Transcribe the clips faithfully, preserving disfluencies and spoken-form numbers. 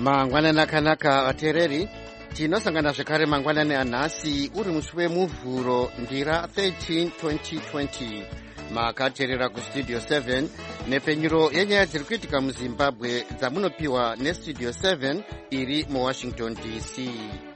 Mangwanani akanaka vateereri, tinosangana zvekare mangwanani anhasi uri musi wemuvhuro ndira thirteen twenty twenty. Makateerera kustudio seven nepfenyuro yenyaya dziri kuitika muZimbabwe dzamunopiwa nestudio seven iri muWashington D C.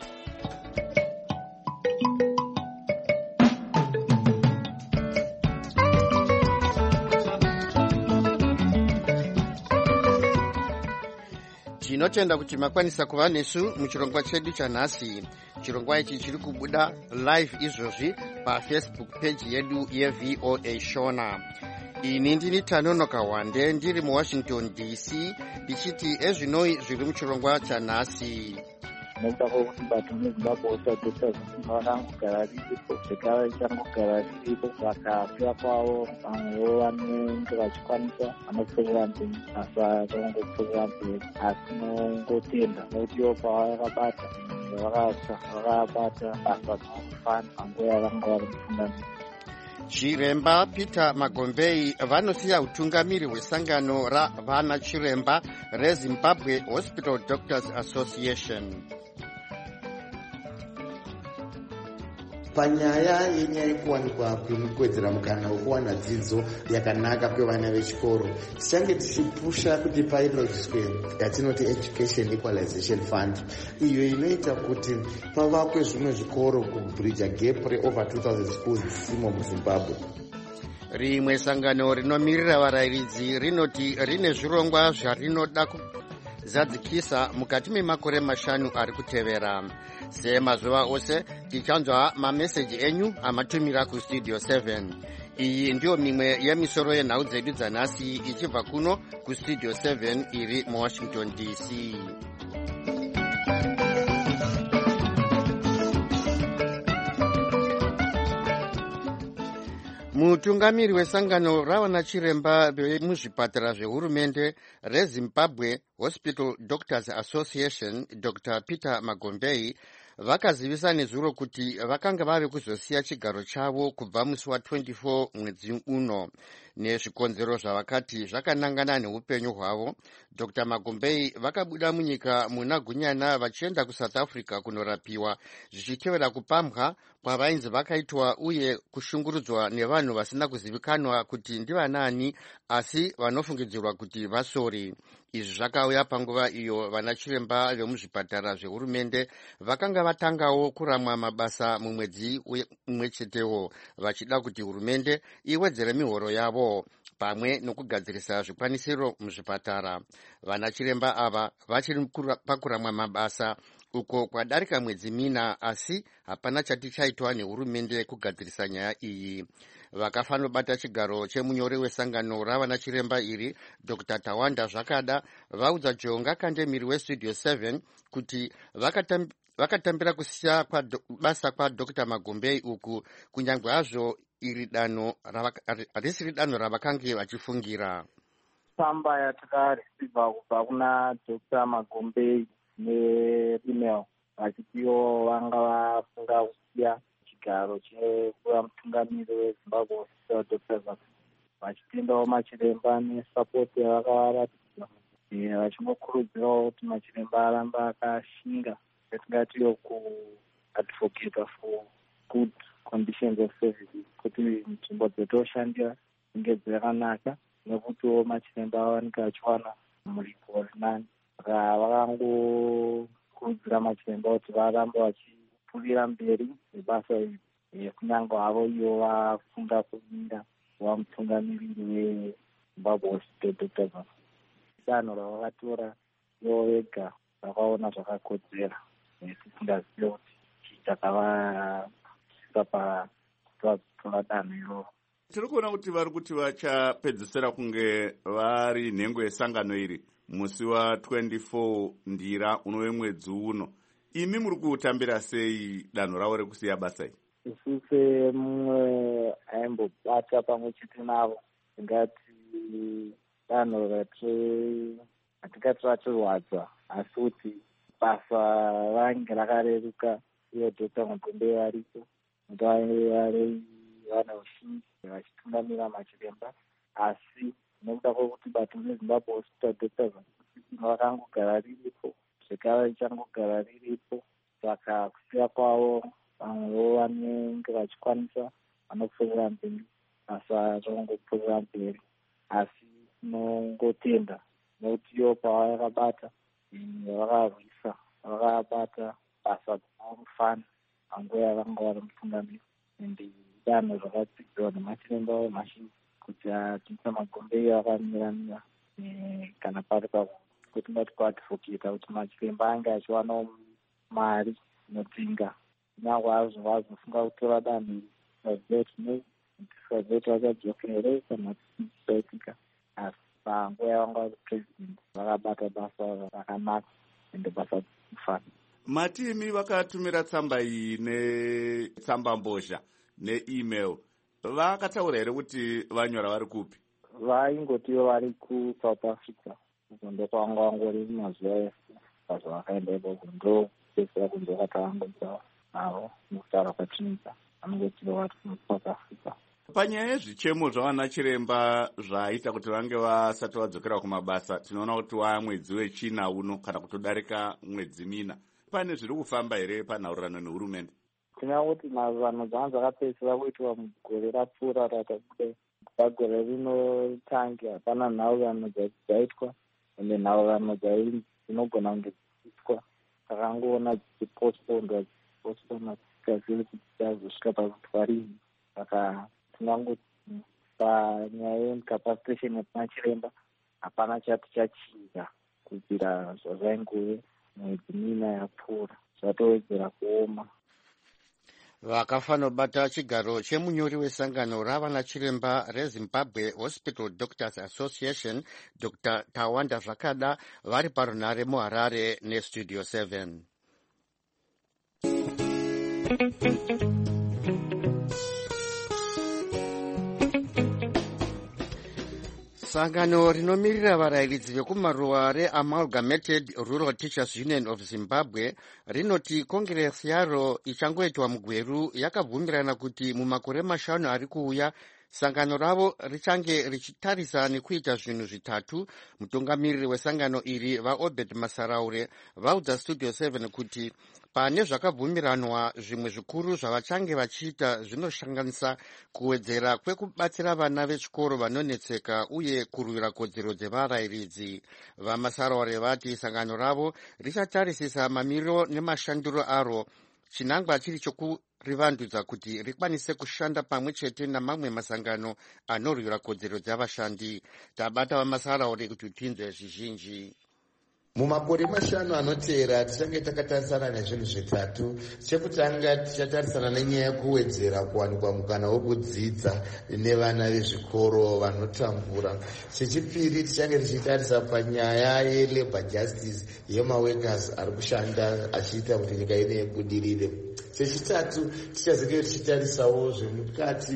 Tinotenda kuti makwanisa kuva nesu muchirongwa chedu chanhasi. Chirongwa ichi chiri kubuda live izvozvi pafacebook page yedu yeV O A Shona. Ini ndini Tanonoka Wande ndiri muWashington D C ndichiti ezvinoi zviri muchirongwa chanhasi. Nekuda kwokuti bato muZimbabwe usadzosa vakangogara riripo zvekare richangogara riripo vakapera kwavo vamwewo vanenge vachikwanisa vanopfuurira mberi asi vakangopfuurira mberi asi nongotenda nokuti ivo pavakabata vakabata basa rinofana panguva yavanga vari mutungamiri. Chiremba Peter Magombei vanosiya utungamiri hwesangano ravana chiremba reZimbabwe Hospital Doctors Association. Panyaya yenyaya yekuwanikwa kwekuwedzera mukana wekuwana dzidzo yakanaka kwevana vechikoro, tichange tichipusha kuti pailodziswe yatinoti Education Equalization Fund, iyo inoita kuti pavakwe zvimwe zvikoro kubridja gap reover two thousand schools dzisimo muZimbabwe. Rimwe sangano rinomirira varayiridzi rinoti rine zvirongwa zvarinoda kuzadzikisa mukati memakore mashanu ari kutevera. Semazuva ose tichanzwa mameseji enyu amatumira kustudio seven. Iyi ndiyo mimwe yemisoro yenhau dzedu dzanhasi ichibva kuno kustudio seven iri muWashington D C. Mutungamiri wesangano ravana chiremba vemuzvipatara zvehurumende reZimbabwe Hospital Doctors Association Doctor Peter Magombei vakazivisa nezuro kuti vakanga vave kuzosiya chigaro chavo kubva musi wa twenty-four mwedzi uno. Nezvikonzero zvavakati zvakanangana neupenyu hwavo, Doctor Magombei vakabuda munyika muna gunyana vachienda kuSouth Africa kunorapiwa zvichitevera kupambwa kwavainzi vakaitwa uye kushungurudzwa nevanhu vasina kuzivikanwa kuti ndivanani asi vanofungidzirwa kuti vasori. Izvi zvakauya panguva iyo vana chiremba vemuzvipatara zvehurumende vakanga vatangawo kuramwa mabasa mumwedzi umwe chetewo vachida kuti hurumende iwedzere mihoro yavo pamwe nokugadzirisa zvikwanisiro muzvipatara. Vana chiremba ava vachiri pakuramwa mabasa uko kwadarika mwedzi mina asi hapana chati chaitwa nehurumende kugadzirisa nyaya iyi. Vakafanobata chigaro chemunyori wesangano ravana chiremba iri Doctor Tawanda Zvakada vaudza Jonga Kandemiri westudio seven kuti vakatam, vakatambira kusiya kwa do, basa kwa Doctor Magombei uku kunyange hazvo iri dano risiri dano ravakange vachifungira. Tsamba yatakareceiva kubva kuna Doctor Magombei neemail vachitiwo vanga vafunga kusiya chigaro chekuva mutungamiri weZimbabwe Hospital Doctors vachitendawo machiremba nesapoti yavakaratidza vachingokurudzirawo kuti machiremba aramba akashinga yatingatiyo kuadvocate for good conditions of services kuti nzvimbo dzetoshandira dzinge dzakanaka nekutiwo machiremba awanika achiwana muripo rinani. Saka vakangokurudzira machiremba kuti varambe vachipfuurira mberi nebasa iri kunyange havo ivo vafunga kumira kuva mutungamiriri weZimbabwe Hospital Doctors. Danho ravakatora ivo vega vakaona zvakakodzera nesisingazive kuti chii chakavasvisa pakuti vazotora danho iroro. Tiri kuona kuti vari kuti vachapedzisira kunge vari nhengo yesangano iri musi wa twenty-four ndira unove mwedzi uno. Imi muri kutambira sei danho ravo rekusiya basa iri? Isu semumwe aimbobata pamwe chete navo tingati danho ratingati ratirwadza asi kuti basa range rakareruka iyo Doctor Magombei varipo vari vane ushingi vachitungamira machiremba asi nekuda kwokuti bato reZimbabwe Hospital Doctors vakangogara riripo zvekare richangogara riripo. Saka kusiya kwavo vamwewo vanenge vachikwanisa vanopfuurira mberi, basa rinongopfuurira mberi. Asi tinongotenda nokuti ivo pavakabata vakarwisa, vakabata basa rinofana panguva yavanga vari mutungamiri. Ende danho zvakadzidzwa nemachiremba vemazhinji kuti Peter Magombei vakamiramira kana pari pakuti ngati kuadvocata kuti machiremba ange achiwanawo mari inodzinga. Nyangwe azvo vazofunga kutora danho vazotinei tikazoti vachadzoka here kana zvisaitika. Asi panguva yavanga vari president vakabata basa rakanaka ende basa kufana. Matimi vakatumira tsamba iyi netsamba mbozha neemail, vakataura here kuti vanyora vari kupi? Vaingoti vari kuSouth Africa, uko ndokwanga vangori mazuva ese basa vakaenda ikoko ndopesera kunze vakatavangodza navo mukutaura kwatinoita vanongoti vari kuSouth Africa. Panyaya yezvichemo zvavana chiremba zvaita kuti vange vasati vadzokera kumabasa, tinoona kuti wamwedzi wechina uno kana kutodarika mwedzi mina. Pane zviri kufamba here panhaurirano nehurumende? Tinoona kuti nhaurirano dzanga dzakapedzisira kuitwa mugore rapfuura ratabuda. Pagore rino tangi hapana nhaurirano dzaitwa, ende nhaurirano dzinogona kunge dziitwa takangoona dzichipostponedwa dzichipostponedwa tikazivile kuti dzazosvika pakutwarii. Saka tinangoti panyaya yecapacitation yatinachiremba hapana chati chachinja kubvira zvazvaingove mwedzi mina yapfuura, zvatowedzera kuoma. Vakafanobata chigaro chemunyori wesangano ravana chiremba reZimbabwe Hospital Doctors Association Doctor Tawanda Zvakada vari parunhare muHarare neStudio seven. Sangano rinomirira varayiridzi vekumaruwa reAmalgamated Rural Teachers Union of Zimbabwe rinoti kongresi yaro ichangoitwa mugweru yakabvumirana kuti mumakore mashanu ari kuuya sangano ravo richange richitarisa nekuita zvinhu zvitatu. Mutungamiriri wesangano iri vaObed Masaraure vaudza Studio seven kuti pane zvakabvumiranwa zvimwe zvikuru zvavachange vachiita zvinosanganisa kuwedzera kwekubatsira vana vechikoro vanonetseka uye kurwira kodzero dzevarayiridzi. VaMasaraure vati sangano ravo richatarisisa mamiriro nemashandiro aro chinangwa chiri chokurivandudza kuti rikwanise kushanda pamwe chete namamwe masangano anorwira kodzero dzavashandi. Tabata vaMasaraure kuti tinzwe zvizhinji. Mumakore mashanu anoteera tichange takatarisana nezvinhu zvitatu. Chekutanga tichatarisana nenyaya yekuwedzera kuwanikwa mukana wokudzidza nevana vezvikoro vanotambura. Chechipiri tichange tichitarisa panyaya yelabor justice yemaworkers ari kushanda achiita kuti nyika ine ibudirire. Chechitatu tichazenge tichitarisawo zvemukati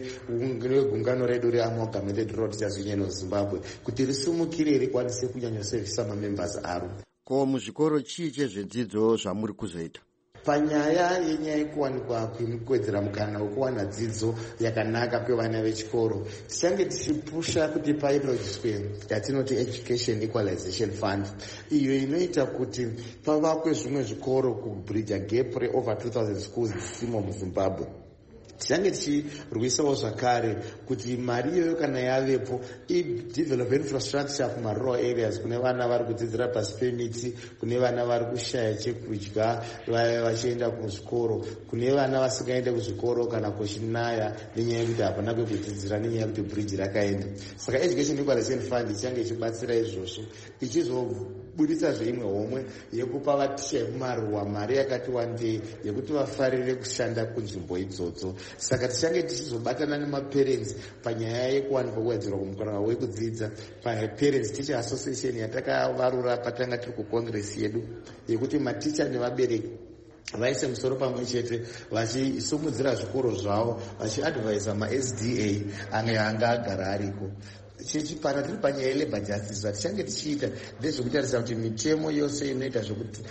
megungano redu reAmalgamated Rural Teachers Union of Zimbabwe kuti risumukire rikwanise kunyanyosevisa mamembers aro. Ko muzvikoro chii chezvedzidzo zvamuri kuzoita? Panyaya yenyaya yekuwanikwa kwekuwedzera mukana wekuwana dzidzo yakanaka kwevana vechikoro, tichange tichipusha kuti pairodziswe yatinoti Education Equalization Fund, iyo inoita kuti pavakwe zvimwe zvikoro kubridge gap re-over two thousand schools dzisimo muZimbabwe. Tichange tichirwisawo zvakare kuti mari iyoyo kana yavepo idevelop infrastructure kumarural areas, kune vana vari kudzidzira pasi pemiti, kune vana vari kushaya chekudya vachienda kuzvikoro, kune vana vasingaende kuzvikoro kana kuchinaya nenyaya yekuti hapana kwekudzidzira nenyaya yekuti bridge rakaenda. Saka Education Equalization Fund ichange ichibatsira izvozvo, ichizobudisa zveimwe homwe yekupa vaticha vekumaruwa mari yakati wandei yekuti vafarire kushanda kunzvimbo idzodzo. Saka tichange tichizobatana nemaparents panyaya yekuwanikwa kuwedzerwa kumukana wekudzidza paParents Teacher Association yatakavarura patanga tiri kukongresi yedu yekuti maticha nevabereki vaise musoro pamwe chete vachisumudzira zvikoro zvavo vachiadvaisa maS D A ange anga agara ariko. chechipara tiri panyaya yelabor justice zvatichange tichiita ndezvekutarisa kuti mitemo yose inoita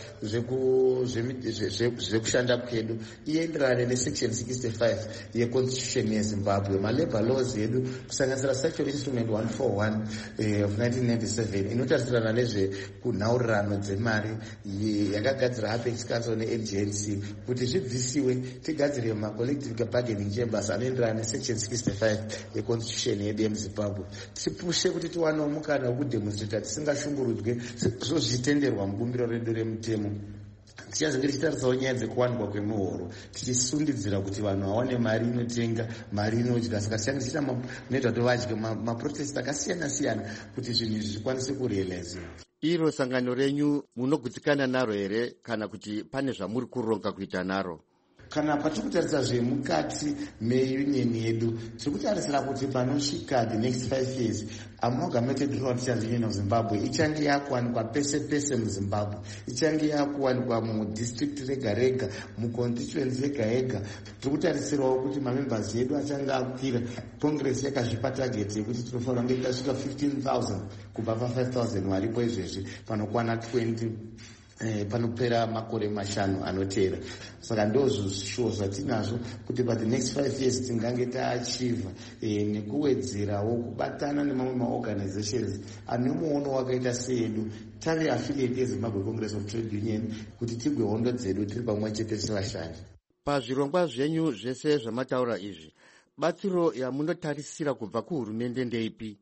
zvekushanda kwedu ienderane nesection sixty-five yeconstitution yezimbabwe. Malabor laws edu kusanganisira statutory instrument one forty-one uh, of nineteen ninety-seven inotarisirana nezvekunhaurirano dzemari yakagadzira apex council neagency kuti zvibvisiwe tigadzire macollective bargaining chambers anoenderana nesection sixty-five yeconstitution yedu yemuzimbabwe. Tipushe kuti tiwanewo mukana wekudemonstrata tisingashungurudzwe zvozvitenderwa mubumbiro redu remutemo. Tichazenge tichitarisawo nyaya dzekuwanikwa kwemuhoro tichisundidzira kuti vanhu vawane mari inotenga mari inodya. Saka tichange tichiita noita kuti vadye maprotest akasiyana siyana kuti zvinhu izvi zvikwanise kurealiziwa. Iro sangano renyu munogutsikana naro here kana kuti pane zvamuri kuronga kuita naro? Kana patiri kutarisa zvemukati meunion yedu tiri kutarisira kuti panosvika the next five years amalgamated rural teachers union of Zimbabwe ichange yakuwanikwa pese pese muzimbabwe, ichange yakuwanikwa mudistrict rega rega, muconstituency yega yega. Tiri kutarisirawo kuti mamembers edu achange akwira. Congress yakazvipa target yekuti tinofanira kunge tasvika fifteen thousand kubva pa five thousand varipo izvezvi panokwana twenty Eh, panopera makore mashanu anoteera. Saka ndozvo zvatinazvo kuti pa the next five years tingange taachiva eh, nekuwedzerawo kubatana nemamwe maorganizations ane muono wakaita sedu tave affiliate yeZimbabwe Congress of Trade Union kuti tigwe hondo dzedu tiri pamwe chete sevashandi. Pazvirongwa zvenyu zvese zvamataura izvi, batsiro yamunotarisira kubva kuhurumende ndeipi?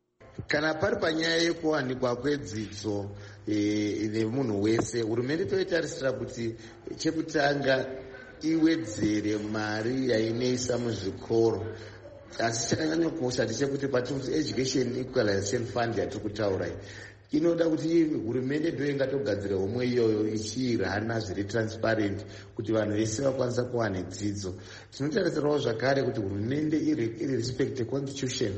Kana pari panyaya yekuwanikwa kwedzidzo nemunhu wese, hurumende toitarisira kuti chekutanga iwedzere mari yainoisa muzvikoro. Asi chakanyanya kukosha ndechekuti patiri kuti education equalization fund yatiri kutaura inoda kuti hurumende ndo ingatogadzira homwe iyoyo ichirana zviri transparent kuti vanhu vese vakwanisa kuwana dzidzo. Tinotarisirawo zvakare kuti hurumende iri respect constitution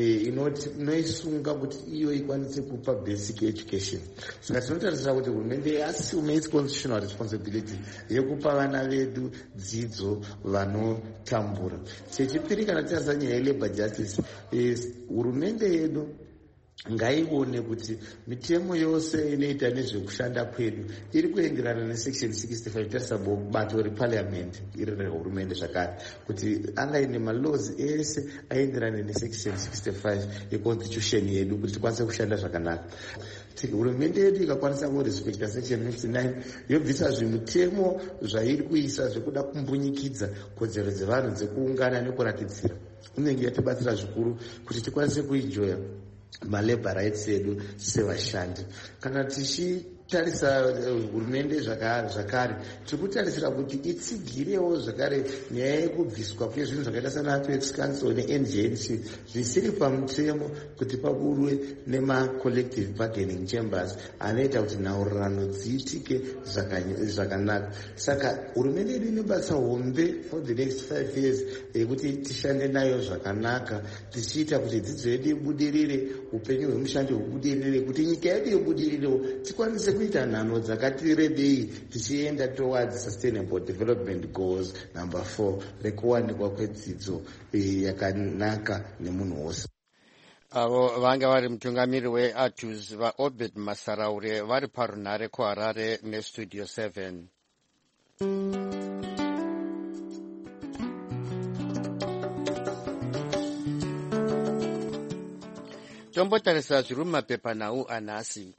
inoisunga kuti iyo ikwanise kupa basic education. Saka tinotarisira kuti hurumende assume its constitutional responsibility yekupa vana vedu dzidzo vanotambura. Chechipiri, kana titarisa nyaya yelabor justice, hurumende yedu ngaione kuti mitemo yose inoita nezvekushanda kwedu iri kuenderana nesection sixty-five tarisa bato reparliament iri rehurumende zvakare kuti angaine malaws ese aenderane nesection sixty-five yeconstitution yedu kuti tikwanise kushanda zvakanaka. Hurumende yedu ikakwanisa kurespekta section fifty-nine yobvisa zvimutemo zvairi kuisa zvekuda kumbunyikidza kodzero dzevanhu dzekuungana nekuratidzira, inenge yatibatsira zvikuru kuti tikwanise kuijoya malabor rights edu sevashandi. Kana tichitarisa hurumende zvakare tiri kutarisira kuti itsigirewo zvakare nyaya yekubviswa kwezvinhu zvakaita sana apex council neagency zvisiri pamutemo kuti paburwe nemacollective bargaining chambers anoita kuti nhaurirano dziitike zvakanaka. Saka hurumende yedu inobatsa hombe for the next five years yekuti tishande nayo zvakanaka, tichiita kuti dzidzo yedu ibudirire, upenyu hwemushandi hubudirire, kuti nyika yedu ibudirirewo, tikwanise kuita nhano dzakati rebei tichienda towards sustainable development goals number four rekuwanikwa kwedzidzo yakanaka nemunhu wose. Avo vanga vari mutungamiri weATUS vaObed Masaraure vari parunhare kuHarare nestudio seven. Tombotarisa zviri mumapepanhau anhasi.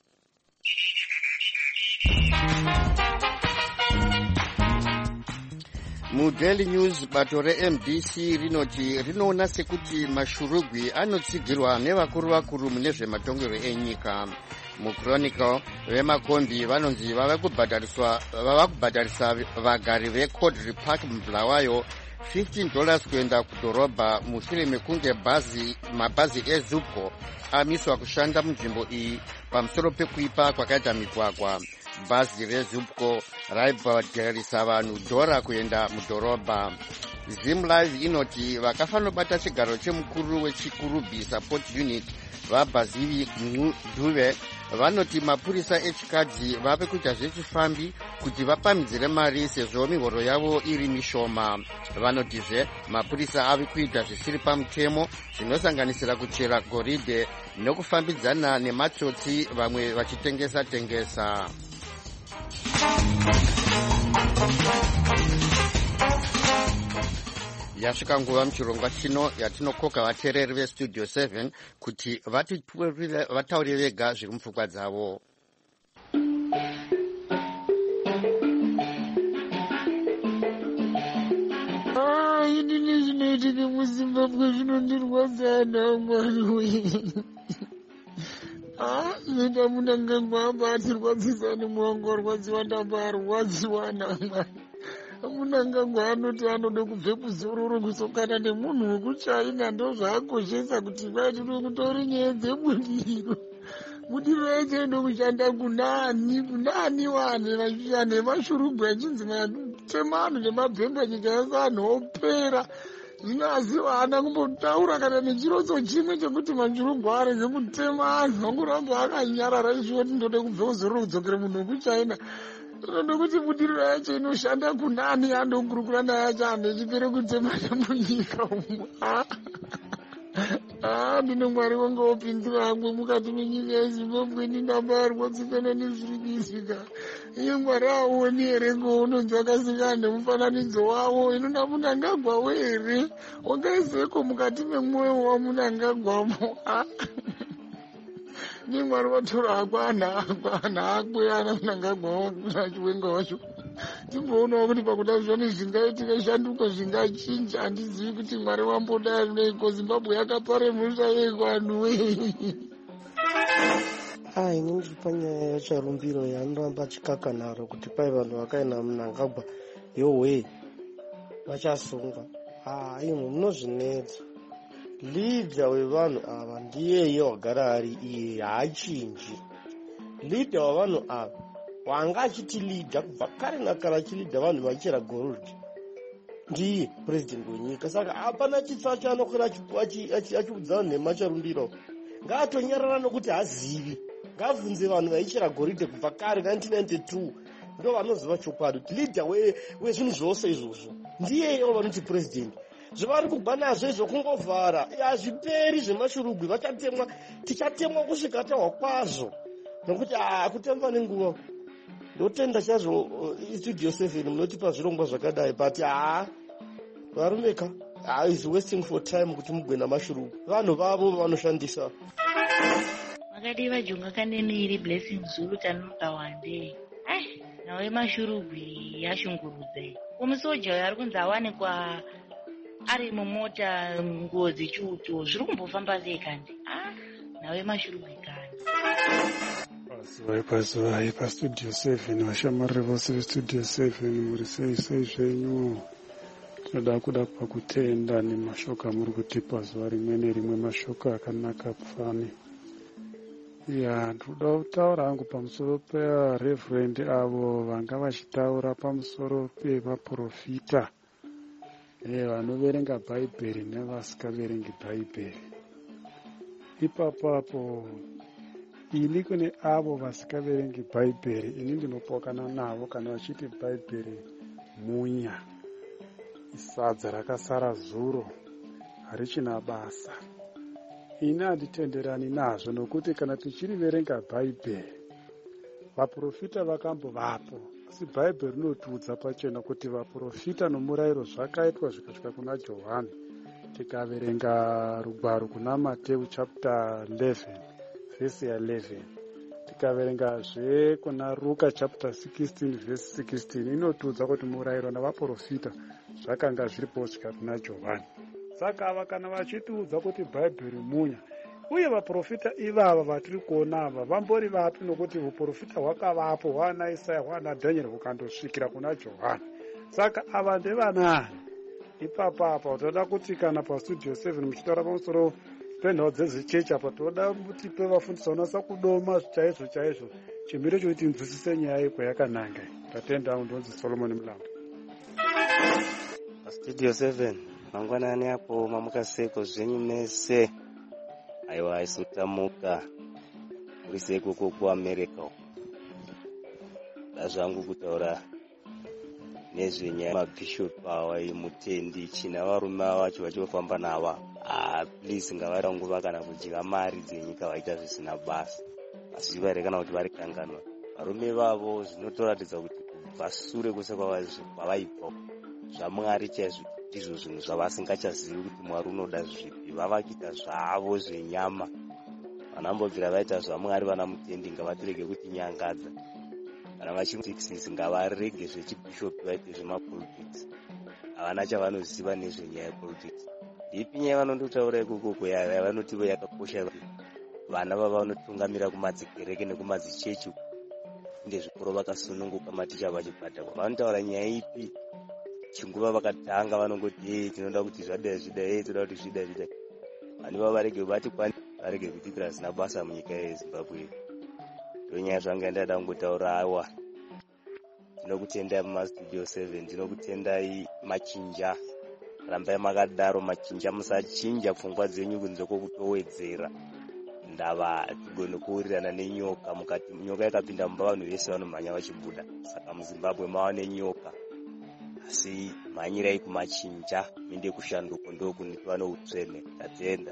MuDaily News bato reM D C rinoti rinoona sekuti mashurugwi anotsigirwa nevakuru vakuru mune zvematongerwo enyika. MuChronicle vemakombi vanonzi vava kubhadharisa vagari veCodri Park muBulawayo fifteen dollars kuenda kudhorobha mushure mekunge bhazi mabhazi eZupco amiswa kushanda munzvimbo iyi pamusoro pekuipa kwakaita migwagwa. Bhazi reZupco raibhadharisa vanhu dhora kuenda mudhorobha. ZimLive inoti vakafanobata chigaro chemukuru wechikurubi support unit vabhazivi Dhuve vanoti mapurisa echikadzi vave kuita zvechifambi kuti vapamhidzire mari sezvo mihoro yavo iri mishoma. Vanotizve mapurisa ave kuita zvisiri pamutemo zvinosanganisira kuchera goridhe nokufambidzana nematsotsi, vamwe vachitengesa tengesa. Yasvika nguva muchirongwa chino yatinokoka vateereri vestudio seven kuti vataurire vega zviri mupfungwa dzavo. Inini zvinoitika muZimbabwe zvinondirwadza mwari wee. Zvinoita Mnangagwa abatirwadzisa nemwongo warwadziwa ndabarwadziwa namwari. Mnangagwa anoti anode kubve kuzororo kusokana nemunhu wekuchaina, ndo zvaakoshesa kuti vaitire kutori nyaya dzebudiriro. Budiriro yacho inoda kushanda kunani kunani wane vachishanda nemashurugwa achinzi matema anhu nemabhemba nyika yose anhu opera. Zvino asi haana kumbotaura kana nechirodzo chimwe chekuti mashurugwa arege kutema anhu, angoramba akanyarara ichoti ndode kubve kuzororo kudzokera munhu wekuchaina. Ndokuti budiriro yacho inoshanda kunani, andogurukura naye acho anhu echipere kutema nemunyika umu. Ndine mwari wangu wopindira hangu mukati menyika yeZimbabwe, ndinambarwadzikana nezviri kuitika. Iye mwari aoni here ngounonzi akasikana nemufananidzo wavo. Inoda Mnangagwa were wangaizeko mukati memwoyo waMnangagwamo. Ni mwari watora hako ana akwe ana Mnangagwa achiwenga wacho. Timboonawo kuti pakuda zvone zvingaitika shanduko zvingachinja. Handizivi kuti mwari wamboda neiko Zimbabwe yakaparemusha yeko anhu wee. Inini ndiri panyaya yacharumbiro yanoramba achikakanaro kuti pai vanhu vakaina Mnangagwa yowe vachasungwa. Imo munozvinetsa. Leader wevanhu ava ndiyeye wagara ari iye, haachinji. Leader wavanhu ava wanga achiti leader kubva kare nakare achilidha vanhu vachera gold ndiye president wenyika. Saka hapana chitsa chaanokwira achiudza vanhu nemacharumbiro. Ngaatonyarara nokuti hazivi. Ngabvunze vanhu vaichera goridhe kubva kare nineteen ninety-two, ndo vanoziva chokwadi kuti leader wezvinhu zvose izvozvo ndiyeyo vanoti president. Zvavari kubva nazvo izvo kungovhara hazviperi zvemashurugwi, vachatemwa tichatemwa kusvika tahwa kwazvo, nokuti hakutemba nenguva. Ndotenda chazvo Studio seven munotipa zvirongwa zvakadai, but haa varumeka is wasting for time kuti mugwe namashurugwi. Vanhu vavo vanoshandisa. Makadiva Junga Kaneniri Blessing Zulu Tanuka wande. Ai, nawe mashurugwi yashungurudze. Umusoja ari kunzi awanikwa ari mumota nguo dzichuto zviri kumbofamba sei kandi? Ah, nawe mashurugwi kandi. Pasivai pasivai pastudio seven vashamariri vose vestudio seven muri sei sei zvenyu. Tinoda kuda pakutenda nemashoka muri kutipa zuva rimwe nerimwe, mashoka akanaka pfani. Ya, ndoda kutaura hangu pamusoro pereverend avo vanga vachitaura pamusoro pevaprofita vanoverenga bhaibheri nevasikaverengi bhaibheri. Ipapapo ini kune avo vasikaverengi bhaibheri, ini ndinopokana navo kana vachiti bhaibheri munya, isadza rakasara zuro, harichina basa. Ini handitenderani nazvo, nokuti kana tichiriverenga bhaibheri vaprofita vakambovapo, asi bhaibheri rinotiudza pachena kuti vaprofita nomurayiro zvakaitwa zvikasvika kuna Johani. Tikaverenga rugwaro kuna Mateo chapter eleven verse eleven, tikaverengazve kuna Luka chapter sixteen verse sixteen, inotiudza kuti murayiro navaprofita zvakanga zviripo kusvika kuna Johani. Saka ava kana vachitiudza kuti bhaibheri munya, uye vaprofita ivava vatiri kuona ava vambori vapi, nokuti uprofita hwakavapo hwana Isaya hwana Dhanieri hukandosvikira kuna Johani. Saka ava ndevanani? Ipapapa utoda kuti kana pastudio seven muchitaura pamusoro penhau dzezichechi apa toda kuti pevafundisa unasa kudoma chaizvo chaizvo chimiro chokuti nzwisise nyaya iko yakananga. Tatenda ndonzi Solomon Mlambo. Studio seven mangwanani apo mamukaseko zvenyu mese. Aiwa isutamuka. kurise ikoko kuamerica ndazvangu kutaura nezvenyaya mabhishop awa emutendi china varume vacho vachifamba nava ah, please ngavaranguva kana kudya mari dzenyika vaita zvisina basa asi varekana kuti vari kanganwa varume vavo zvinotoratidza kuti kubva sure kwese kwavaibva zvamwari chaizvo ndizvo zvinhu zvavasingachazivi kuti mwari unoda zvipi vavakuita zvavo zvenyama vanambobvira vaita zvamwari vana mutendi ngavatirege kuti nyangadza kana vachitikisisi ngavarege zvechibhishopi vaite zvemapolitics havana chavanoziva nezvenyaya yepolitics ndipi nyaya vanondotaura ikokoko yaya vanotivo yakakosha vana vavanotungamira kumadzikereke nekumadzichechi ndezvikoro vakasununguka maticha vachibhata vanotaura nyaya ipi chinguva vakatanga vanongoti hey tinoda kuti zvada zvida hey tinoda kuti zvida zvida vani vava varege vati kwani varege kutikira zina basa munyika yezimbabwe ndonyaya zvanga ndada kungotaura awa tinokutendai mumastudio seven tinokutendai machinja rambai makadaro machinja musachinja pfungwa dzenyu kunze kwokutowedzera ndava tigone kuwirirana nenyoka mukati nyoka ikapinda mumba vanhu vese vanomhanya vachibuda saka muzimbabwe mava nenyoka asi mhanyirai kumachinja minde kushanduko ndokundiwa noutsvene tatenda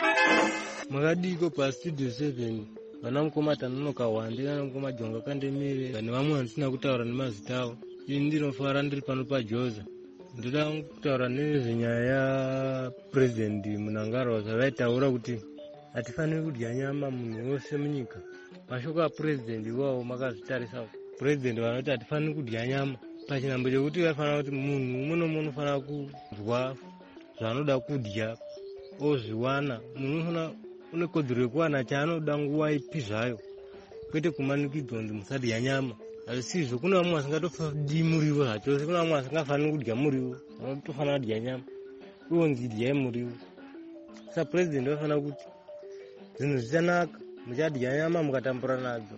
makadiko pastudio seven vana mukoma tanonoka wande vana mukoma jonga kandemire vane vamwe vandisina kutaura nemazita avo ini ndinofara ndiri pano pajoza ndoda kutaura nezvenyaya yapurezidendi Mnangagwa zvavaitaura kuti hatifaniri kudya nyama munhu wose munyika mashoko apurezidendi iwawo makazvitarisa purezidendi vanoti hatifaniri kudya nyama pachinhambo chekuti vafanira kuti munhu umwe nomwe unofanira kudya zvaanoda kudya ozviwana munhu unofanira une kodzero yekuwana chaanoda nguva ipi zvayo kwete kumanikidzwa kunzi musadya nyama azvisizvo kuna vamwe vasingatofadi muriwo zvachose kuna vamwe vasingafaniri kudya muriwo vanotofanira kudya nyama iwonzi idyai muriwo saka purezidendi vafanira kuti zvinhu zvichanaka muchadya nyama mukatambura nadzo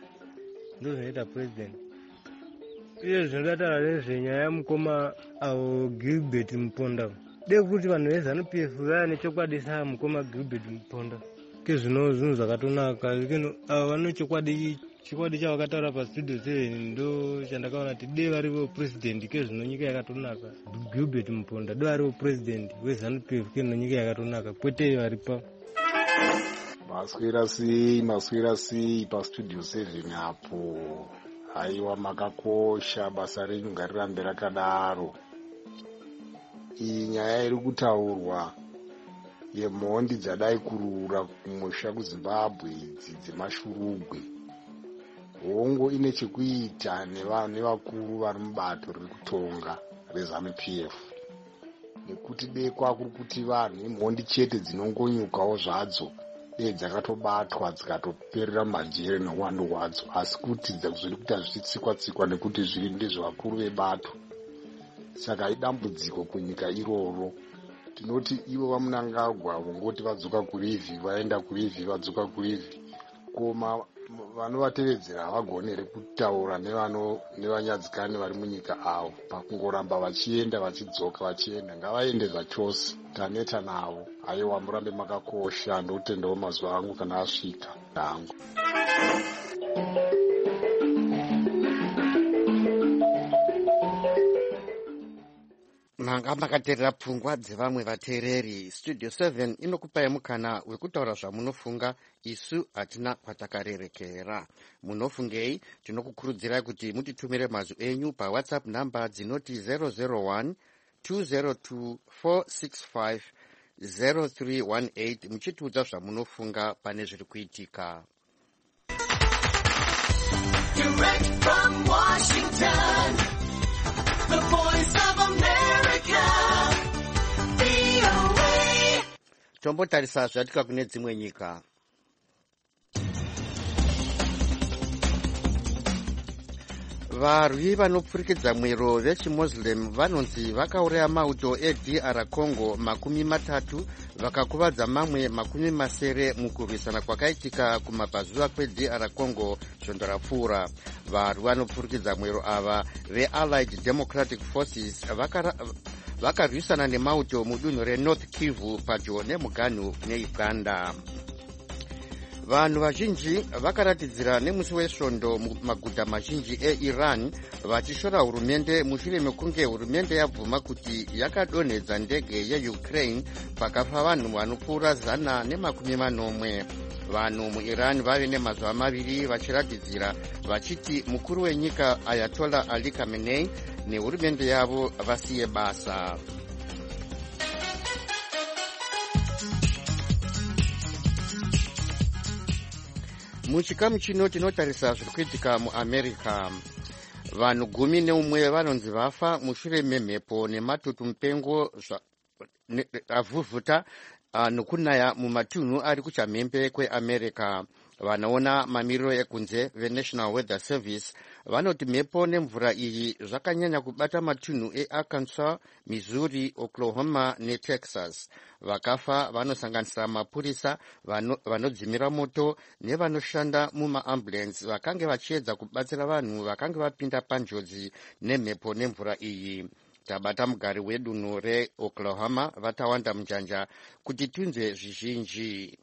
ndo zvinoita purezidendi iye zvinodataura nezvenyaya yamukoma avo Gilbert Muponda de kuti vanhu veZANU P F vaya nechokwadi saa mukoma Gilbert Muponda kezvino zvinhu zvakatonaka keno ava vano chokwadi chikwadi chavakataura pastudio seven ndo chandakaona kuti de varivo purezidendi kezvino nyika yakatonaka Gilbert Muponda do varivo purezidendi weZANU P F keno nyika yakatonaka kwete varipa maswera sei maswera sei pastudio seven apo aiwa makakosha basa renyu ngarirambe rakadaro iyi nyaya iri kutaurwa yemhondi dzadai kurura kumusha kuzimbabwe idzi dzemashurugwe hongo ine chekuita nevakuru vari mubato riri kutonga reZANU P F nekuti dei kwakuri kuti vanhu imhondi chete dzinongonyukawo zvadzo dei dzakatobatwa dzikatoperera mumajere neuwandu hwadzo asi kuti dzakuzori kuita zvichitsikwa-tsikwa nekuti zviri ndezvevakuru vebato saka idambudziko kunyika iroro tinoti ivo vaMnangagwa vongoti vadzoka kurivhi vaenda kurivhi vadzoka kurivhi koma vanovatevedzera havagoni kutaura nevanyadzikani vari munyika avo pakungoramba vachienda vachidzoka vachienda ngavaende zvachose taneta navo aiwa murambe makakosha ndotendawo mazuva angu kana asvika dangu manga makateerera pfungwa dzevamwe vateereri. Studio seven inokupai mukana wekutaura zvamunofunga, isu hatina kwatakarerekera. Munofungei? Tinokukurudzirai kuti mutitumire mazwi enyu pawhatsapp namba dzinoti zero zero one two zero two four six five zero three one eight muchitiudza zvamunofunga pane zviri kuitika. Direct from Washington, the voice of America, V O A. Tombotarisa zvatika kune dzimwe nyika. Varwi vanopfurikidza mwero vechimuslim vanonzi vakauraya mauto eD R Congo makumi matatu vakakuvadza mamwe makumi masere mukurwisana kwakaitika kumabvazuva kweD R Congo svondo rapfuura. Varwi vanopfurikidza mwero ava veAllied Democratic Forces vakarwisana nemauto mudunhu reNorth Kivu padyo nemuganhu neUganda. vanhu vazhinji vakaratidzira nemusi wesvondo mumaguta mazhinji eiran vachishora hurumende mushure mekunge hurumende yabvuma kuti yakadonhedza ndege yeukraine pakafa vanhu vanopfuura zana nemakumi manomwe. Vanhu muiran vave nemazuva maviri vachiratidzira vachiti mukuru wenyika Ayatollah Ali Khamenei nehurumende yavo vasiye basa. Muchikamu chino tinotarisa zviri kuitika muAmerica. Vanhu gumi neumwe vanonzi vafa mushure memhepo nematutu mupengo avhuvhuta nokunaya mumatunhu ari kuchamhembe kweAmerica. Vanoona mamiriro ekunze veNational Weather Service vanoti mhepo nemvura iyi zvakanyanya kubata matunhu eArkansas, Missouri, Oklahoma neTexas. Vakafa vanosanganisira mapurisa, vanodzimira moto nevanoshanda mumaambulensi vakange vachiedza kubatsira vanhu vakange vapinda panjodzi nemhepo nemvura iyi. Tabata mugari wedunhu reOklahoma vatawanda munjanja kuti tunzwe zvizhinji.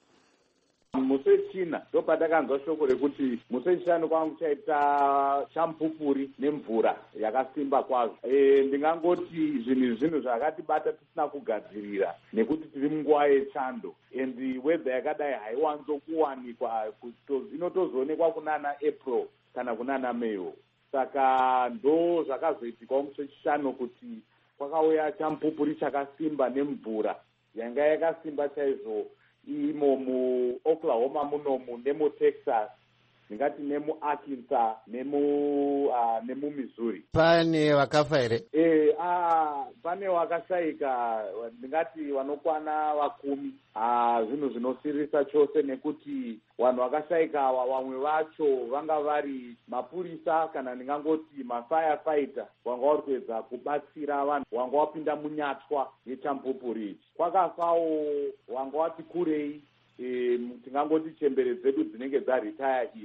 Musi wechina ndo patakanzwa shoko rekuti musi wechishanu kwanga kuchaita champupuri nemvura yakasimba kwazvo. E, ndingangoti zvinhu zvinhu zvakatibata tisina kugadzirira nekuti tiri munguva yechando and weather yakadai haiwanzokuwanikwa, inotozoonekwa kunana April kana kunana May. Saka ndo zvakazoitikwa musi wechishanu kuti kwakauya champupuri chakasimba nemvura yanga yakasimba chaizvo imo muOklahoma munomu nemuTexas, ndingati nemuArkansas nemu uh, nemuMissouri. Pane vakafa here? Eh, ah, pane vakashayika ndingati vanokwana vakumi. Ah, zvinhu zvinosirisa chose nekuti vanhu vakashayika ava vamwe vacho vanga vari mapurisa kana ndingangoti mafirefighter vanga vari kuedza kubatsira vanhu vanga vapinda munyatwa yechampupuri ichi. Kwakafawo vanga vati kurei, e, tingangoti chembere dzedu dzinenge dzaritaya idzi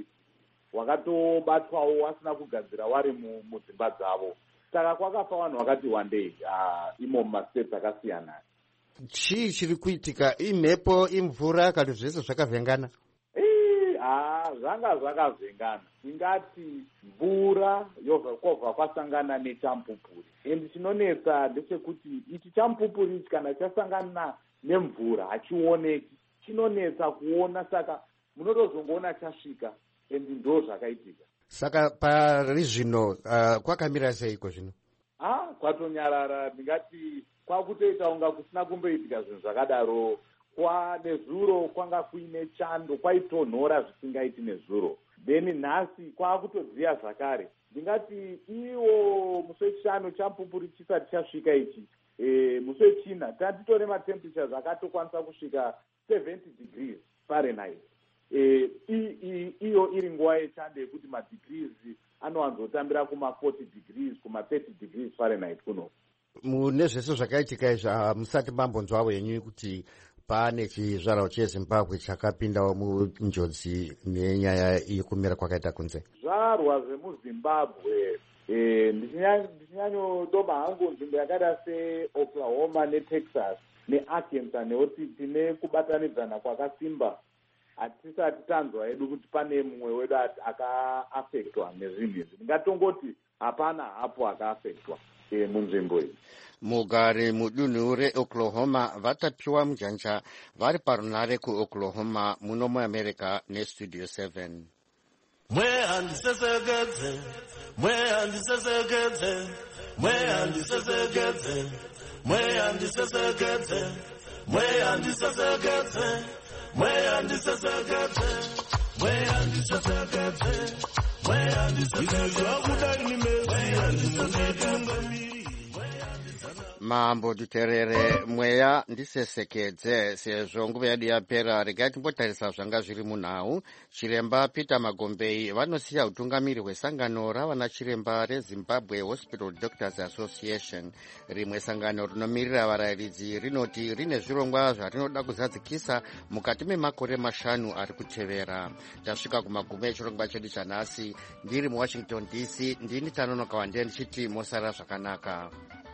wakatobatwawo wasina kugadzira wari mudzimba dzavo. Saka kwakafa vanhu vakati wandei uh, imo mumastates akasiyana. Chii chiri kuitika? Imhepo, imvura, kana zvese zvakavhengana? Eh, ah, zvanga zvakavhengana. Ingati mvura yobva kwobva kwasangana nechampupuri. And chinonetsa ndechekuti ichi champupuri ichi kana chasangana nemvura hachioneki. Chinonetsa kuona, saka munotozongoona chasvika and ndo zvakaitika. Saka pari zvino uh, kwakamira seiko zvino? Ah, kwatonyarara, ndingati kwakutoita unga kusina kumboitika zvinhu zvakadaro. Kwa nezuro kwanga kuine chando, kwaitonhora zvisingaiti nezuro. Then nhasi kwakutodziya zvakare. Ndingati iwo musi wechishanu champupuri chisati chasvika ichi, e, musi wechina tatitore matemperatures akatokwanisa kusvika seventy degrees Fahrenheit. E, iyo iri nguva yechando yekuti madegrees anowanzotambira kuma forty degrees kuma thirty degrees Fahrenheit kuno. Mune zvese zvakaitika izvi musati mambonzwa wenyu kuti pane chizvarwa cheZimbabwe chakapindawo munjodzi nenyaya yekumira kwakaita kunze? Zvarwa zvemuZimbabwe e, ndichinyanyodoba hangu nzvimbo yakaita seOklahoma neTexas neArkansas nekuti tine kubatanidzana kwakasimba. Hatisati tanzwa edu kuti pane mumwe wedu akaafektwa nezvinhu izvi. Ndingatongoti hapana hapo akaafektwa e, munzvimbo iyi. Mugari mudunhu reOklahoma vatapiwa mujanja vari parunare kuOklahoma muno muAmerica neStudio seven. Mwe handisesegedze, mwe handisesegedze, mwe handisesegedze, mwe handisesegedze, mwe handisesegedze, mwe handisesegedze, mwe handisesegedze, mwe handisesegedze. Mambo duterere mweya ndisesekedze sezvo nguva yedu yapera. Regai timbotarisa zvanga zviri munhau. Chiremba Peter Magombei vanosiya utungamiri hwesangano ravana chiremba reZimbabwe Hospital Doctors Association. Rimwe sangano rinomirira varayiridzi rinoti rine zvirongwa zvarinoda kuzadzikisa mukati memakore mashanu ari kutevera. Tasvika kumagumo echirongwa chedu chanhasi. Ndiri muWashington D C, ndini Tanonoka Wande ndichiti mosara zvakanaka.